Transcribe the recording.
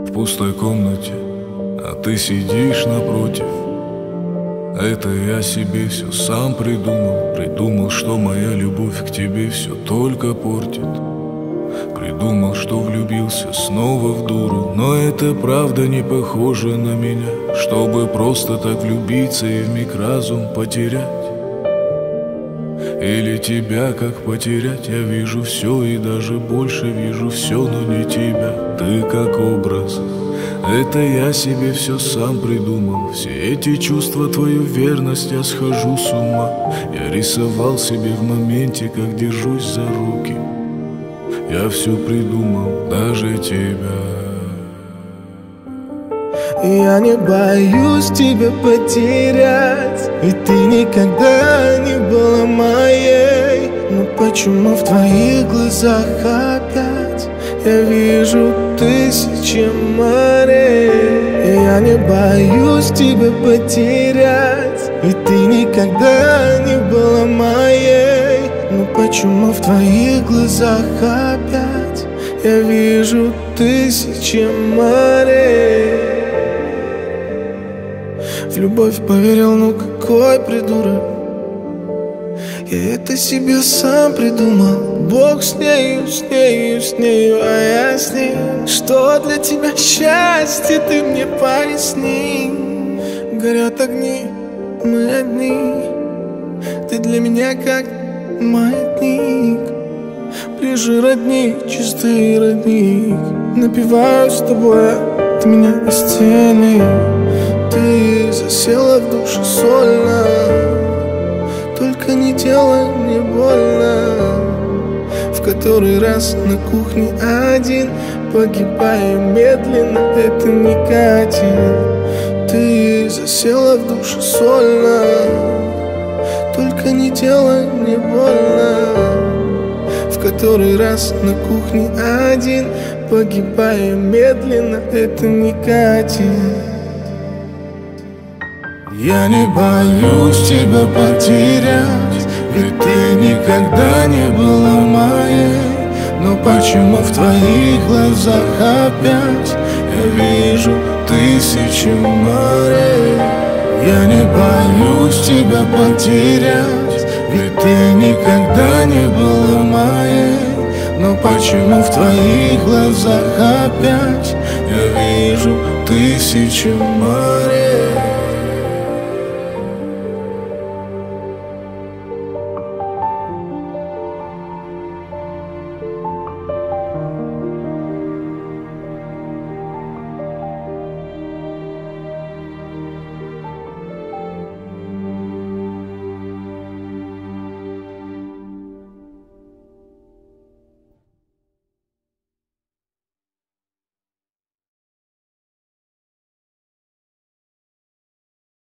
в пустой комнате, а ты сидишь напротив. Это я себе все сам придумал, что моя любовь к тебе все только портит. Придумал, что влюбился снова в дуру, но это правда не похоже на меня, чтобы просто так влюбиться и вмиг разум потерять. Или тебя как потерять? Я вижу все и даже больше вижу все, но не тебя. Ты как образ, это я себе все сам придумал. Все эти чувства, твою верность, я схожу с ума. Я рисовал себе в моменте, как держусь за руки. Я все придумал, даже тебя. Я не боюсь тебя потерять, ведь ты никогда не была моей. Но почему в твоих глазах опять я вижу тысячи морей? Я не боюсь тебя потерять, ведь ты никогда не была моей. Но почему в твоих глазах опять я вижу тысячи морей? В любовь поверил, ну какой придурок. Я это себе сам придумал. Бог с нею, а я с ней. Что для тебя счастье, ты мне поясни. Горят огни, мы одни. Ты для меня как маятник, ближе родни, чистый родник. Напиваю с тобой, ты меня исцели. Ты засела в душе сольно, только не делай мне больно. В который раз на кухне один, погибаю медленно, это не катит. Ты засела в душе сольно, только не делай мне больно. В который раз на кухне один, погибаю медленно, это не катит. Я не боюсь тебя потерять, ведь ты никогда не была моей. Но почему в твоих глазах опять я вижу тысячи морей? Я не боюсь тебя потерять, ведь ты никогда не была моей. Но почему в твоих глазах опять я вижу тысячи морей?